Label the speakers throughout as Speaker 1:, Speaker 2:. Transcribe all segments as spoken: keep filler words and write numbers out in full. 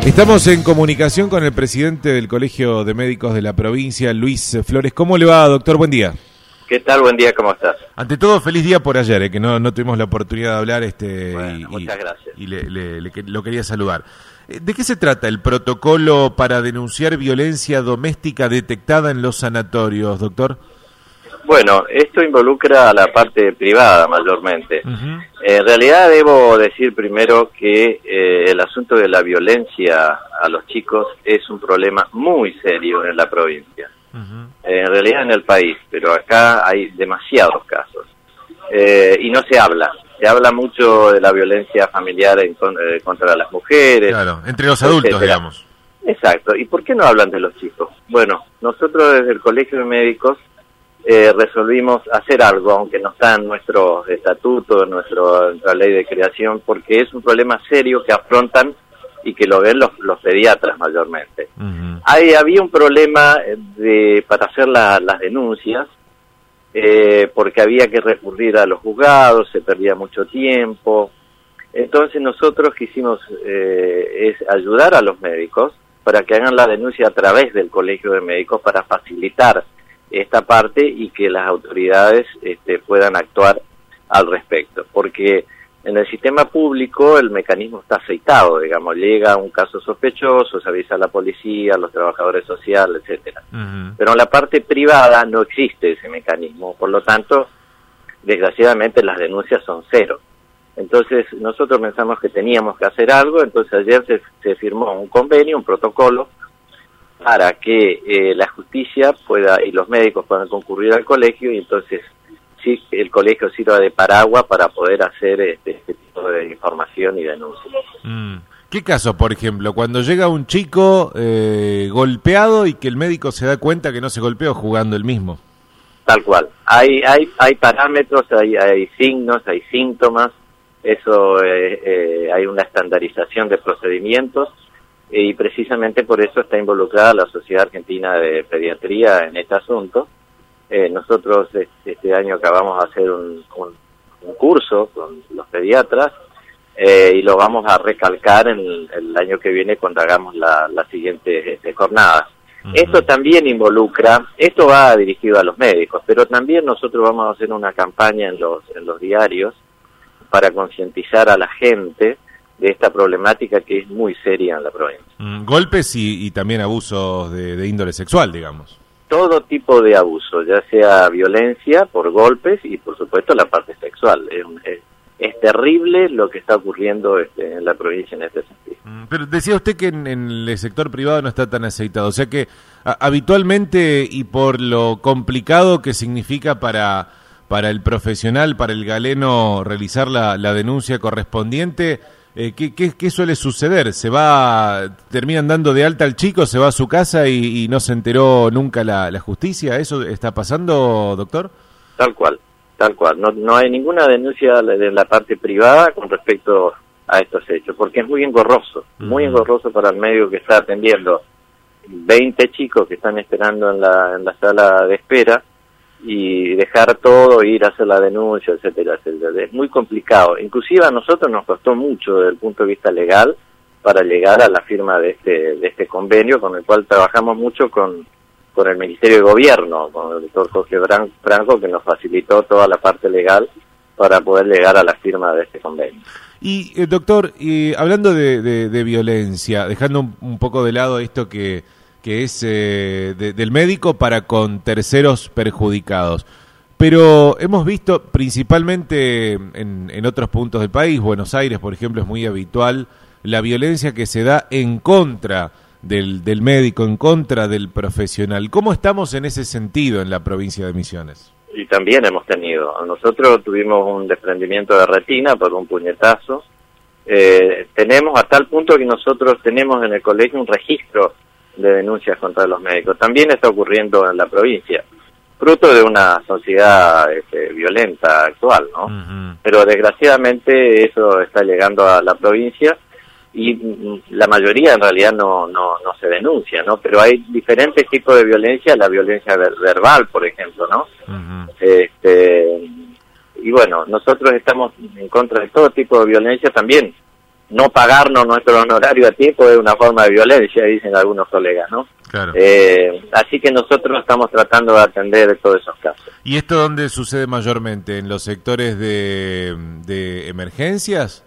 Speaker 1: Estamos en comunicación con el presidente del Colegio de Médicos de la provincia, Luis Flores. ¿Cómo le va, doctor? Buen día.
Speaker 2: ¿Qué tal? Buen día, ¿cómo estás?
Speaker 1: Ante todo, feliz día por ayer, eh, que no, no tuvimos la oportunidad de hablar este,
Speaker 2: bueno,
Speaker 1: y,
Speaker 2: muchas
Speaker 1: y,
Speaker 2: gracias.
Speaker 1: Y le, le, le, lo quería saludar. ¿De qué se trata el protocolo para denunciar violencia doméstica detectada en los sanatorios, doctor?
Speaker 2: Bueno, esto involucra a la parte privada mayormente.
Speaker 1: Uh-huh.
Speaker 2: En realidad debo decir primero que eh, el asunto de la violencia a los chicos es un problema muy serio en la provincia. Uh-huh. Eh, en realidad en el país, pero acá hay demasiados casos. Eh, y no se habla. Se habla mucho de la violencia familiar en, eh, contra las mujeres.
Speaker 1: Claro, entre los adultos, etcétera. Digamos.
Speaker 2: Exacto. ¿Y por qué no hablan de los chicos? Bueno, nosotros desde el Colegio de Médicos Eh, resolvimos hacer algo, aunque no está en nuestro estatuto, en nuestro, nuestra ley de creación, porque es un problema serio que afrontan y que lo ven los, los pediatras mayormente. Uh-huh. Hay, había un problema de para hacer la, las denuncias, eh, porque había que recurrir a los juzgados, se perdía mucho tiempo. Entonces nosotros quisimos eh, es ayudar a los médicos para que hagan la denuncia a través del Colegio de Médicos para facilitar esta parte y que las autoridades este, puedan actuar al respecto, porque en el sistema público el mecanismo está aceitado, digamos, llega un caso sospechoso, se avisa a la policía, a los trabajadores sociales, etcétera. Uh-huh. Pero en la parte privada no existe ese mecanismo, por lo tanto, desgraciadamente las denuncias son cero. Entonces nosotros pensamos que teníamos que hacer algo, entonces ayer se, se firmó un convenio, un protocolo, para que eh, la justicia pueda y los médicos puedan concurrir al colegio y entonces sí el colegio sirva de paraguas para poder hacer este, este tipo de información y denuncia.
Speaker 1: Mm. ¿Qué caso, por ejemplo, cuando llega un chico eh, golpeado y que el médico se da cuenta que no se golpeó jugando el mismo?
Speaker 2: Tal cual. Hay hay hay parámetros, hay hay signos, hay síntomas. Eso eh, eh, hay una estandarización de procedimientos. Y precisamente por eso está involucrada la Sociedad Argentina de Pediatría en este asunto. Eh, nosotros este año acabamos de hacer un, un, un curso con los pediatras eh, y lo vamos a recalcar en el, el año que viene cuando hagamos la, la siguiente este, jornada. Uh-huh. Esto también involucra, esto va dirigido a los médicos, pero también nosotros vamos a hacer una campaña en los, en los diarios para concientizar a la gente de esta problemática que es muy seria en la provincia.
Speaker 1: Mm, golpes y, y también abusos de, de índole sexual, digamos.
Speaker 2: Todo tipo de abuso, ya sea violencia por golpes y por supuesto la parte sexual. Es, es, es terrible lo que está ocurriendo este, en la provincia en este sentido.
Speaker 1: Mm, pero decía usted que en, en el sector privado no está tan aceitado, o sea que a, habitualmente y por lo complicado que significa para, para el profesional, para el galeno realizar la, la denuncia correspondiente, Eh, ¿qué, qué, ¿Qué suele suceder? ¿Se va, terminan dando de alta al chico, se va a su casa y, y no se enteró nunca la, la justicia? ¿Eso está pasando, doctor?
Speaker 2: Tal cual, tal cual. No, no hay ninguna denuncia de la parte privada con respecto a estos hechos, porque es muy engorroso, uh-huh. muy engorroso para el médico que está atendiendo veinte chicos que están esperando en la, en la sala de espera y dejar todo, ir a hacer la denuncia, etcétera, etcétera. Es muy complicado. Inclusive a nosotros nos costó mucho desde el punto de vista legal para llegar a la firma de este de este convenio, con el cual trabajamos mucho con, con el Ministerio de Gobierno, con el doctor Jorge Franco, que nos facilitó toda la parte legal para poder llegar a la firma de este convenio.
Speaker 1: Y, eh, doctor, y hablando de, de, de violencia, dejando un, un poco de lado esto que que es eh, de, del médico para con terceros perjudicados. Pero hemos visto principalmente en, en otros puntos del país, Buenos Aires, por ejemplo, es muy habitual la violencia que se da en contra del, del médico, en contra del profesional. ¿Cómo estamos en ese sentido en la provincia de Misiones?
Speaker 2: Y también hemos tenido. Nosotros tuvimos un desprendimiento de retina por un puñetazo. Eh, tenemos a tal punto que nosotros tenemos en el colegio un registro de denuncias contra los médicos. También está ocurriendo en la provincia, fruto de una sociedad este, violenta actual, ¿no? Uh-huh. Pero desgraciadamente eso está llegando a la provincia y mm, la mayoría en realidad no no no se denuncia, ¿no? Pero hay diferentes tipos de violencia, la violencia ver- verbal, por ejemplo, ¿no? Uh-huh. Este y bueno, nosotros estamos en contra de todo tipo de violencia también. no pagarnos nuestro honorario a tiempo es una forma de violencia, dicen algunos colegas, ¿no?
Speaker 1: Claro.
Speaker 2: Eh, así que nosotros estamos tratando de atender todos esos casos.
Speaker 1: ¿Y esto dónde sucede mayormente? ¿En los sectores de, de emergencias?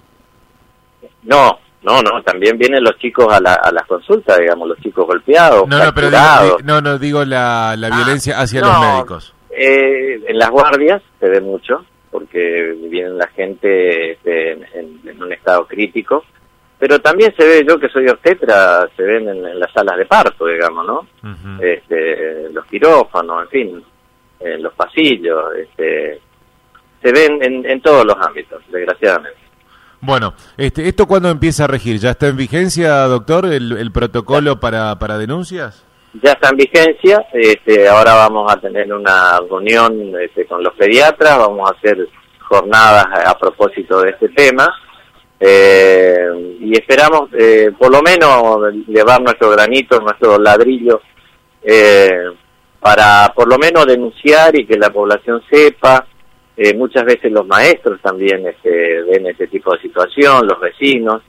Speaker 2: No, no, no, también vienen los chicos a, la, a las consultas, digamos, los chicos golpeados,
Speaker 1: No, no, pero digo, no, no, digo la, la
Speaker 2: ah,
Speaker 1: violencia hacia
Speaker 2: no,
Speaker 1: los médicos.
Speaker 2: Eh, en las guardias se ve mucho, porque viene la gente este, en, en un estado crítico, pero también se ve, yo que soy obstetra, se ven en, en las salas de parto, digamos, ¿no? Uh-huh. Este, los quirófanos, en fin, en los pasillos, este, se ven en, en todos los ámbitos, desgraciadamente.
Speaker 1: Bueno, este, ¿esto cuándo empieza a regir? ¿Ya está en vigencia, doctor, el, el protocolo para, para denuncias?
Speaker 2: Ya está en vigencia, este, ahora vamos a tener una reunión este, con los pediatras, vamos a hacer jornadas a, a propósito de este tema, eh, y esperamos eh, por lo menos llevar nuestro granito, nuestro ladrillo, eh, para por lo menos denunciar y que la población sepa. Eh, muchas veces los maestros también este, ven este tipo de situación, los vecinos.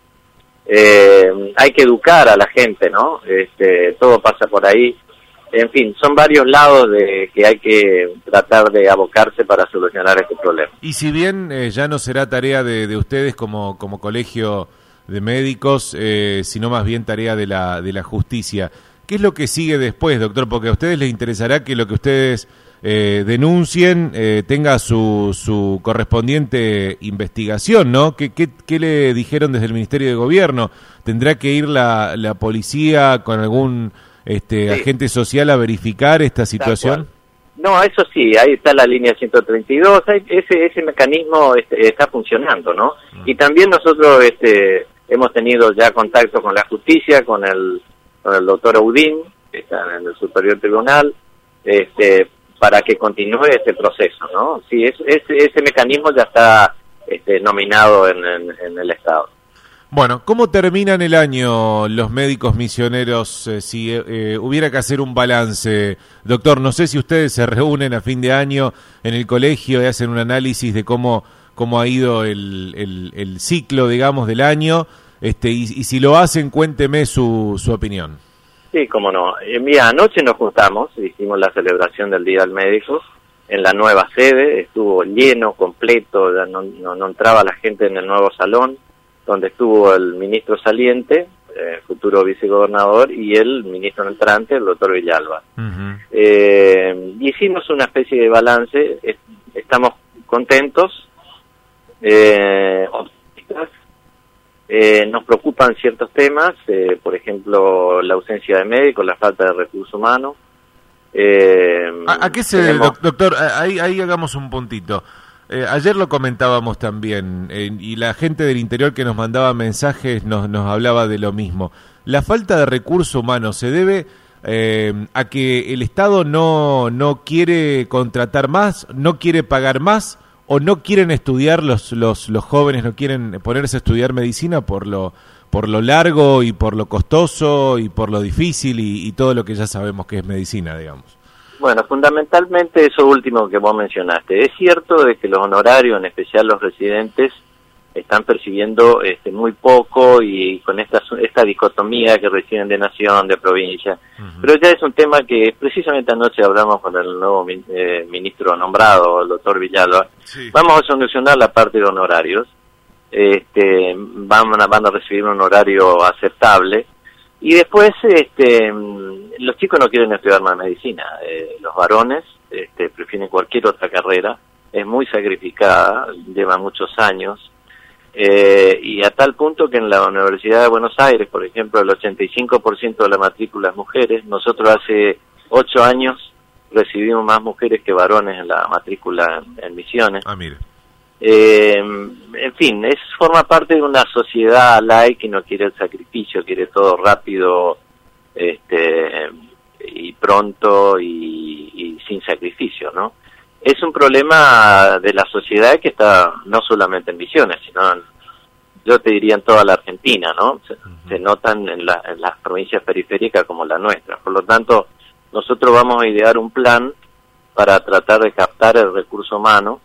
Speaker 2: Eh, hay que educar a la gente, ¿no? Este, todo pasa por ahí. En fin, son varios lados de que hay que tratar de abocarse para solucionar este problema.
Speaker 1: Y si bien eh, ya no será tarea de, de ustedes como, como colegio de médicos, eh, sino más bien tarea de la, de la justicia, ¿qué es lo que sigue después, doctor? Porque a ustedes les interesará que lo que ustedes eh, denuncien eh, tenga su, su correspondiente investigación, ¿no? ¿Qué, qué, qué le dijeron desde el Ministerio de Gobierno? ¿Tendrá que ir la, la policía con algún este, sí. agente social a verificar esta situación?
Speaker 2: No, eso sí, ahí está la línea ciento treinta y dos, ese, ese mecanismo este, está funcionando, ¿no? Mm. Y también nosotros este, hemos tenido ya contacto con la justicia, con el, con el doctor Audín, que está en el Superior Tribunal, este, para que continúe este proceso, ¿no? Sí, es, es, ese mecanismo ya está este, nominado en, en, en el Estado.
Speaker 1: Bueno, ¿cómo terminan el año los médicos misioneros eh, si eh, hubiera que hacer un balance? Doctor, no sé si ustedes se reúnen a fin de año en el colegio y hacen un análisis de cómo, cómo ha ido el, el, el ciclo, digamos, del año, este, y, y si lo hacen, cuénteme su, su opinión.
Speaker 2: Sí, cómo no. Eh, mira, anoche nos juntamos, hicimos la celebración del Día del Médico en la nueva sede, estuvo lleno, completo, ya no, no, no entraba la gente en el nuevo salón, donde estuvo el ministro saliente, eh, futuro vicegobernador, y el ministro entrante, el doctor Villalba. Uh-huh. Eh, hicimos una especie de balance, est- estamos contentos, eh, optimistas, eh, nos preocupan ciertos temas, eh, por ejemplo, la ausencia de médicos, la falta de recursos humanos. Eh,
Speaker 1: ¿A, ¿A qué se debe, tenemos... doctor? Ahí, ahí hagamos un puntito. Eh, ayer lo comentábamos también, eh, y la gente del interior que nos mandaba mensajes nos, nos hablaba de lo mismo. La falta de recursos humanos se debe eh, a que el Estado no, no quiere contratar más, no quiere pagar más, o no quieren estudiar, los, los, los jóvenes no quieren ponerse a estudiar medicina por lo, por lo largo y por lo costoso y por lo difícil y, y todo lo que ya sabemos que es medicina, digamos.
Speaker 2: Bueno, fundamentalmente eso último que vos mencionaste. Es cierto de que los honorarios, en especial los residentes, están percibiendo este, muy poco y con esta esta dicotomía que reciben de nación, de provincia. Uh-huh. Pero ya es un tema que precisamente anoche hablamos con el nuevo eh, ministro nombrado, el doctor Villalba. Sí. Vamos a solucionar la parte de honorarios. Este, van a, van a recibir un honorario aceptable. Y después, este, los chicos no quieren estudiar más medicina. Eh, los varones este, prefieren cualquier otra carrera. Es muy sacrificada, lleva muchos años. Eh, y a tal punto que en la Universidad de Buenos Aires, por ejemplo, el ochenta y cinco por ciento de la matrícula es mujeres. Nosotros hace ocho años recibimos más mujeres que varones en la matrícula en, en Misiones.
Speaker 1: Ah, mire.
Speaker 2: Eh, en fin, es forma parte de una sociedad laica que no quiere el sacrificio, quiere todo rápido, este, y pronto y, y sin sacrificio, ¿no? Es un problema de la sociedad que está no solamente en Misiones, sino en, yo te diría en toda la Argentina, ¿no? Se, uh-huh. se notan en, la, en las provincias periféricas como la nuestra. Por lo tanto, nosotros vamos a idear un plan para tratar de captar el recurso humano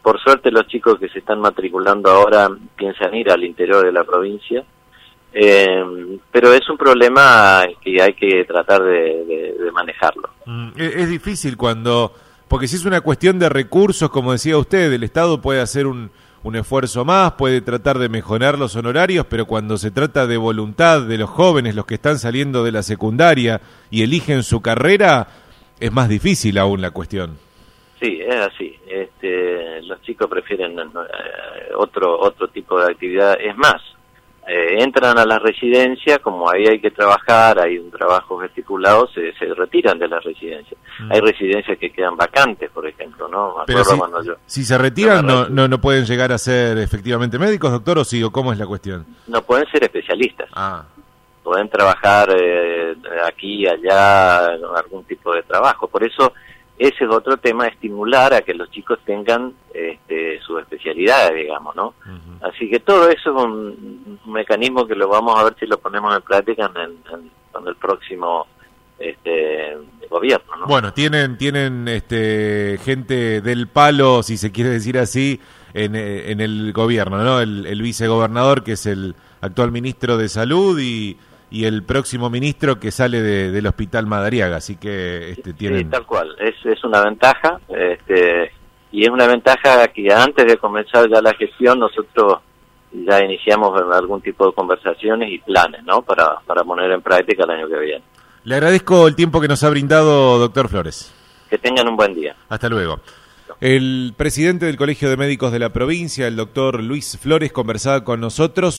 Speaker 2: por suerte los chicos que se están matriculando ahora piensan ir al interior de la provincia, eh, pero es un problema que hay que tratar de, de, de manejarlo.
Speaker 1: Mm, es, es difícil cuando, porque si es una cuestión de recursos, como decía usted, el Estado puede hacer un, un esfuerzo más, puede tratar de mejorar los honorarios, pero cuando se trata de voluntad de los jóvenes, los que están saliendo de la secundaria y eligen su carrera, es más difícil aún la cuestión.
Speaker 2: Sí, es así. Este, los chicos prefieren eh, otro otro tipo de actividad. Es más, eh, entran a la residencia, como ahí hay que trabajar, hay un trabajo estipulado, se, se retiran de la residencia. Mm. Hay residencias que quedan vacantes, por ejemplo, ¿no?
Speaker 1: Pero si,
Speaker 2: yo,
Speaker 1: si se retiran, no, no no pueden llegar a ser efectivamente médicos, doctor, o sí, o cómo es la cuestión.
Speaker 2: No pueden ser especialistas.
Speaker 1: Ah.
Speaker 2: Pueden trabajar eh, aquí, allá, algún tipo de trabajo. Por eso, ese es otro tema, estimular a que los chicos tengan este, sus especialidades, digamos, ¿no? Uh-huh. Así que todo eso es un, un mecanismo que lo vamos a ver si lo ponemos en práctica en, en, en el próximo este, gobierno, ¿no?
Speaker 1: Bueno, tienen tienen este gente del palo, si se quiere decir así, en, en el gobierno, ¿no? El, el vicegobernador, que es el actual ministro de Salud, y... y el próximo ministro que sale de, del Hospital Madariaga, así que este, tienen...
Speaker 2: Sí, tal cual, es, es una ventaja, este, y es una ventaja que antes de comenzar ya la gestión nosotros ya iniciamos algún tipo de conversaciones y planes, ¿no?, para, para poner en práctica el año que viene.
Speaker 1: Le agradezco el tiempo que nos ha brindado, doctor Flores.
Speaker 2: Que tengan un buen día.
Speaker 1: Hasta luego. El presidente del Colegio de Médicos de la provincia, el doctor Luis Flores, conversaba con nosotros.